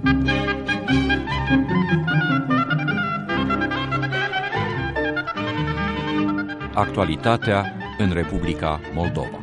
Actualitatea în Republica Moldova.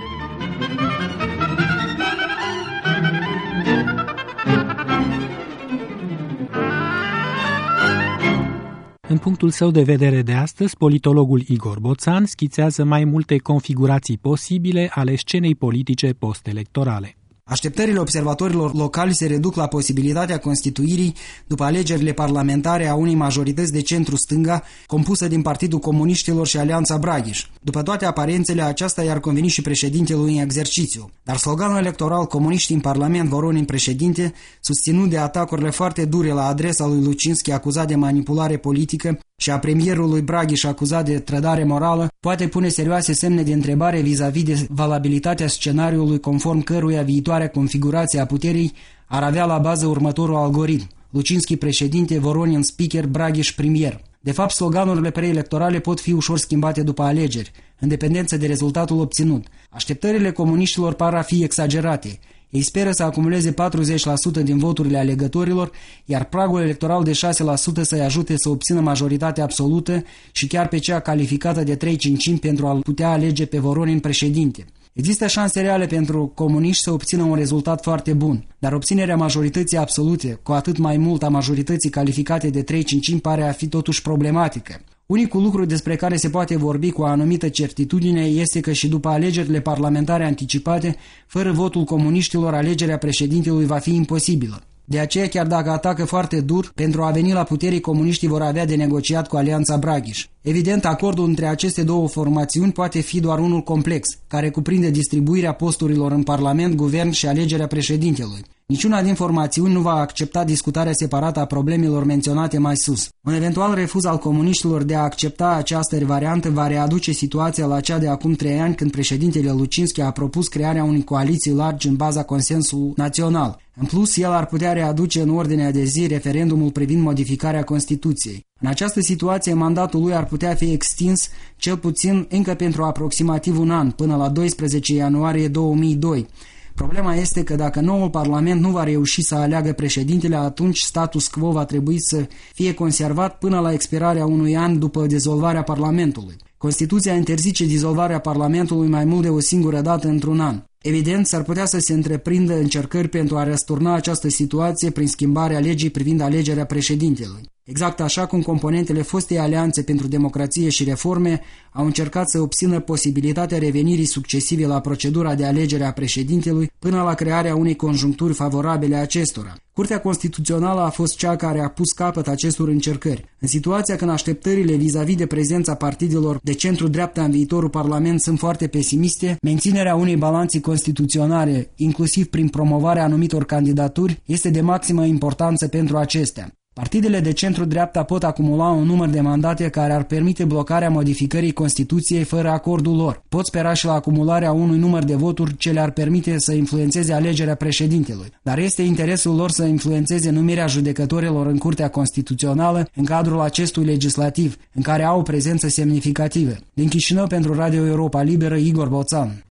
În punctul său de vedere de astăzi, politologul Igor Boțan schițează mai multe configurații posibile ale scenei politice post-electorale. Așteptările observatorilor locali se reduc la posibilitatea constituirii, după alegerile parlamentare, a unei majorități de centru-stânga, compusă din Partidul Comuniștilor și Alianța Braghiș. După toate aparențele, aceasta i-ar conveni și președintelui în exercițiu. Dar sloganul electoral "Comuniști în Parlament, Voronin președinte", susținut de atacurile foarte dure la adresa lui Lucinski, acuzat de manipulare politică, și a premierului Braghiș, acuzat de trădare morală, poate pune serioase semne de întrebare vis-a-vis de valabilitatea scenariului conform căruia viitoarea configurație a puterii ar avea la bază următorul algoritm: Lucinski președinte, Voronin speaker, Braghiș premier. De fapt, sloganurile preelectorale pot fi ușor schimbate după alegeri, în dependență de rezultatul obținut. Așteptările comuniștilor par a fi exagerate. Ei speră să acumuleze 40% din voturile alegătorilor, iar pragul electoral de 6% să-i ajute să obțină majoritatea absolută și chiar pe cea calificată de 3/5 pentru a-l putea alege pe Voronin președinte. Există șanse reale pentru comuniști să obțină un rezultat foarte bun, dar obținerea majorității absolute, cu atât mai mult a majorității calificate de 3/5, pare a fi totuși problematică. Unicul lucru despre care se poate vorbi cu o anumită certitudine este că și după alegerile parlamentare anticipate, fără votul comuniștilor, alegerea președintelui va fi imposibilă. De aceea, chiar dacă atacă foarte dur, pentru a veni la putere, comuniștii vor avea de negociat cu Alianța Braghiș. Evident, acordul între aceste două formațiuni poate fi doar unul complex, care cuprinde distribuirea posturilor în Parlament, Guvern și alegerea președintelui. Niciuna din formațiuni nu va accepta discutarea separată a problemelor menționate mai sus. Un eventual refuz al comuniștilor de a accepta această variantă va readuce situația la cea de acum 3 ani, când președintele Lucinski a propus crearea unei coaliții largi în baza consensului național. În plus, el ar putea readuce în ordinea de zi referendumul privind modificarea Constituției. În această situație, mandatul lui ar putea fi extins cel puțin încă pentru aproximativ un an, până la 12 ianuarie 2002. Problema este că dacă noul Parlament nu va reuși să aleagă președintele, atunci status quo va trebui să fie conservat până la expirarea unui an după dizolvarea Parlamentului. Constituția interzice dizolvarea Parlamentului mai mult de o singură dată într-un an. Evident, s-ar putea să se întreprindă încercări pentru a răsturna această situație prin schimbarea legii privind alegerea președintelui. Exact așa cum componentele fostei Alianțe pentru Democrație și Reforme au încercat să obțină posibilitatea revenirii succesive la procedura de alegere a președintelui până la crearea unei conjuncturi favorabile acestora. Curtea Constituțională a fost cea care a pus capăt acestor încercări. În situația când așteptările vis-a-vis de prezența partidelor de centru-dreapta în viitorul Parlament sunt foarte pesimiste, menținerea unei balanțe constituționale, inclusiv prin promovarea anumitor candidaturi, este de maximă importanță pentru acestea. Partidele de centru-dreapta pot acumula un număr de mandate care ar permite blocarea modificării Constituției fără acordul lor. Pot spera și la acumularea unui număr de voturi ce le-ar permite să influențeze alegerea președintelui. Dar este interesul lor să influențeze numirea judecătorilor în Curtea Constituțională în cadrul acestui legislativ, în care au o prezență semnificativă. Din Chișinău, pentru Radio Europa Liberă, Igor Boțan.